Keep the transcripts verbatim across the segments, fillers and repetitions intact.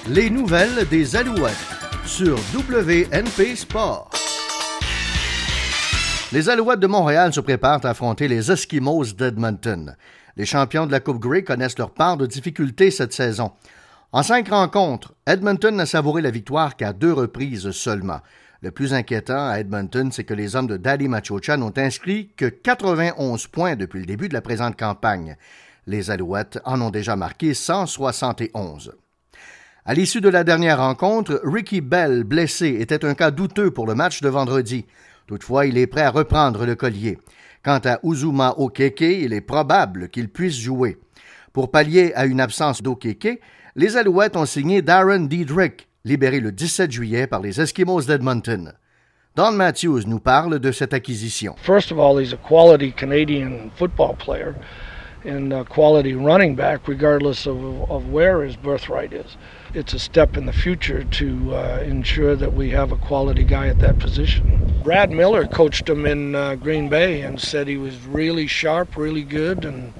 Les nouvelles des Alouettes sur W N P Sport. Les Alouettes de Montréal se préparent à affronter les Eskimos d'Edmonton. Les champions de la Coupe Grey connaissent leur part de difficultés cette saison. En cinq rencontres, Edmonton n'a savouré la victoire qu'à deux reprises seulement. Le plus inquiétant à Edmonton, c'est que les hommes de Daddy Machocha n'ont inscrit que quatre-vingt-onze points depuis le début de la présente campagne. Les Alouettes en ont déjà marqué cent soixante et onze. À l'issue de la dernière rencontre, Ricky Bell, blessé, était un cas douteux pour le match de vendredi. Toutefois, il est prêt à reprendre le collier. Quant à Uzuma Okeke, il est probable qu'il puisse jouer. Pour pallier à une absence d'Okeke, les Alouettes ont signé Darren Diedrich, libéré le dix-sept juillet par les Eskimos d'Edmonton. Don Matthews nous parle de cette acquisition. First of all, he's a quality Canadian football player and a quality running back, regardless of, of where his birthright is. It's a step in the future to uh, ensure that we have a quality guy at that position. Brad Miller coached him in uh, Green Bay and said he was really sharp, really good, and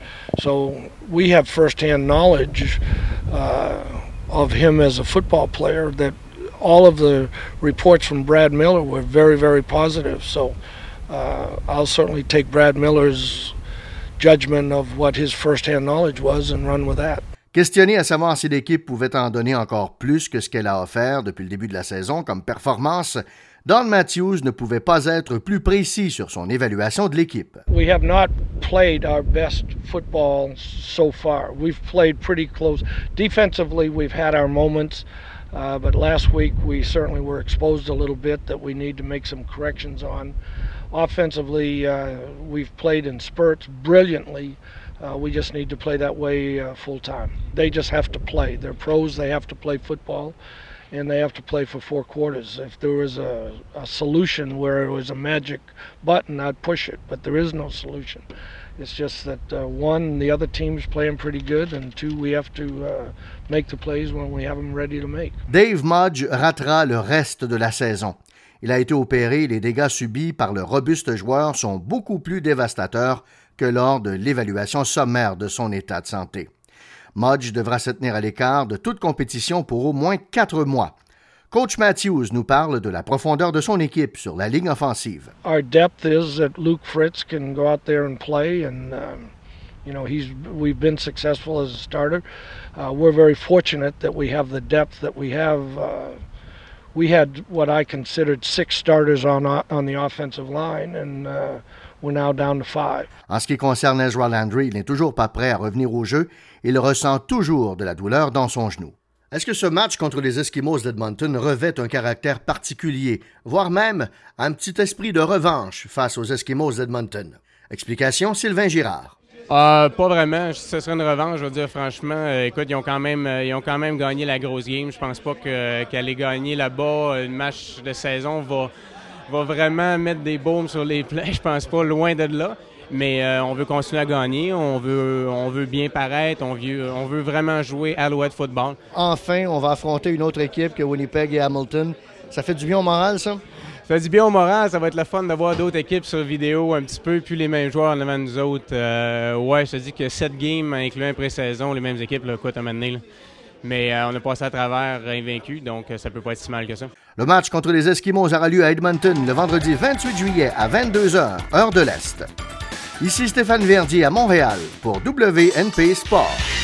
so we have firsthand knowledge uh, of him as a football player that all of the reports from Brad Miller were very, very positive. So uh, I'll certainly take Brad Miller's judgment of what his firsthand knowledge was and run with that. Questionné à savoir si l'équipe pouvait en donner encore plus que ce qu'elle a offert depuis le début de la saison comme performance, Don Matthews ne pouvait pas être plus précis sur son évaluation de l'équipe. We have not played our best football so far. We've played pretty close. Defensively, we've had our moments, uh, but last week we certainly were exposed a little bit that we need to make some corrections on. Offensively, uh, we've played in spurts brilliantly. Uh, we just need to play that way uh, full time. They just have to play. They're pros. They have to play football, and they have to play for four quarters. If there was a, a solution where it was a magic button, I'd push it, but there is no solution. It's just that, uh, one, the other team's playing pretty good, and two, we have to uh, make the plays when we have them ready to make. Dave Mudge ratera le reste de la saison. Il a été opéré et les dégâts subis par le robuste joueur sont beaucoup plus dévastateurs que lors de l'évaluation sommaire de son état de santé. Mudge devra se tenir à l'écart de toute compétition pour au moins quatre mois. Coach Matthews nous parle de la profondeur de son équipe sur la ligne offensive. Our depth is that Luke Fritz can go out there and play, and um, you know he's we've been successful as a starter. Uh, we're very fortunate that we have the depth that we have. Uh, we had what I considered six starters on on the offensive line, and uh, we're now down to five. En ce qui concerne Ezra Landry, il n'est toujours pas prêt à revenir au jeu. Il ressent toujours de la douleur dans son genou. Est-ce que ce match contre les Eskimos d'Edmonton revêt un caractère particulier, voire même un petit esprit de revanche face aux Eskimos d'Edmonton? Explication, Sylvain Girard. Euh, pas vraiment. Ce serait une revanche, je veux dire, franchement. Euh, écoute, ils ont quand même euh, ils ont quand même gagné la grosse game. Je pense pas que, qu'aller gagner là-bas, un match de saison va, va vraiment mettre des baumes sur les plaies. Je pense pas, loin de là. Mais euh, on veut continuer à gagner, on veut, on veut bien paraître, on veut, on veut vraiment jouer Alouette football. Enfin, on va affronter une autre équipe que Winnipeg et Hamilton. Ça fait du bien au moral, ça? Ça fait du bien au moral, ça va être le fun de voir d'autres équipes sur vidéo un petit peu, puis les mêmes joueurs en avant de nous autres. Euh, ouais, je te dis que sept games, incluant pré-saison, les mêmes équipes, là, écoute, à un moment donné, là. Mais euh, on a passé à travers invaincus, donc ça peut pas être si mal que ça. Le match contre les Eskimos aura lieu à Edmonton le vendredi vingt-huit juillet à vingt-deux heures, heure de l'Est. Ici Stéphane Verdier à Montréal pour W N P Sport.